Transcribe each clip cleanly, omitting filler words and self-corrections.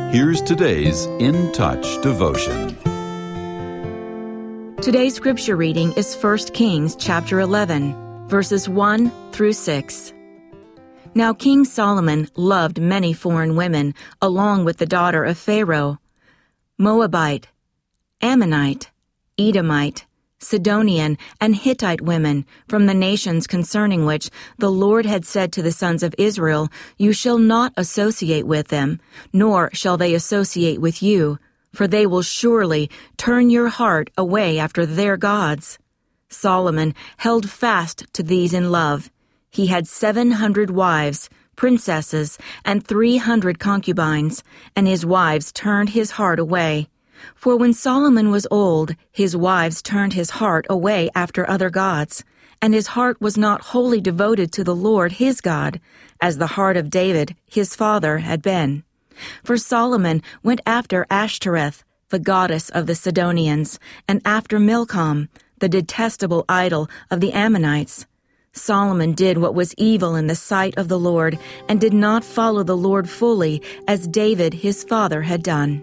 Here's today's In Touch devotion. Today's scripture reading is 1 Kings chapter 11, verses 1 through 6. Now King Solomon loved many foreign women, along with the daughter of Pharaoh, Moabite, Ammonite, Edomite, Sidonian, and Hittite women from the nations concerning which the Lord had said to the sons of Israel, "You shall not associate with them, nor shall they associate with you, for they will surely turn your heart away after their gods." Solomon held fast to these in love. He had 700 wives, princesses, and 300 concubines, and his wives turned his heart away. For when Solomon was old, his wives turned his heart away after other gods, and his heart was not wholly devoted to the Lord his God, as the heart of David his father had been. For Solomon went after Ashtoreth, the goddess of the Sidonians, and after Milcom, the detestable idol of the Ammonites. Solomon did what was evil in the sight of the Lord, and did not follow the Lord fully, as David his father had done.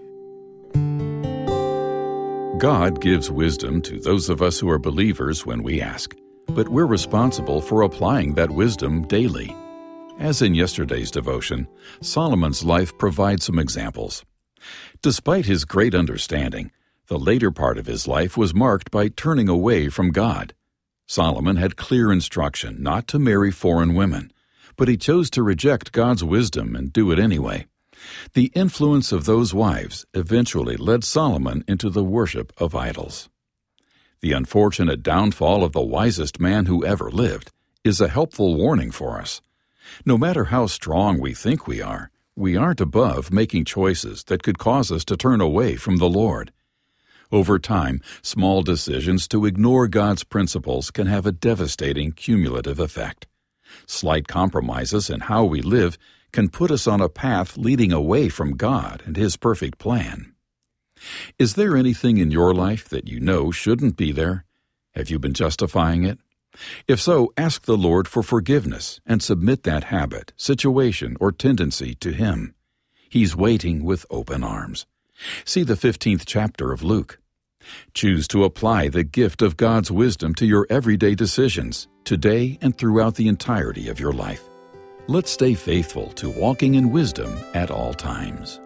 God gives wisdom to those of us who are believers when we ask, but we're responsible for applying that wisdom daily. As in yesterday's devotion, Solomon's life provides some examples. Despite his great understanding, the later part of his life was marked by turning away from God. Solomon had clear instruction not to marry foreign women, but he chose to reject God's wisdom and do it anyway. The influence of those wives eventually led Solomon into the worship of idols. The unfortunate downfall of the wisest man who ever lived is a helpful warning for us. No matter how strong we think we aren't above making choices that could cause us to turn away from the Lord. Over time, small decisions to ignore God's principles can have a devastating cumulative effect. Slight compromises in how we live can put us on a path leading away from God and His perfect plan. Is there anything in your life that you know shouldn't be there? Have you been justifying it? If so, ask the Lord for forgiveness and submit that habit, situation, or tendency to Him. He's waiting with open arms. See the 15th chapter of Luke. Choose to apply the gift of God's wisdom to your everyday decisions, today and throughout the entirety of your life. Let's stay faithful to walking in wisdom at all times.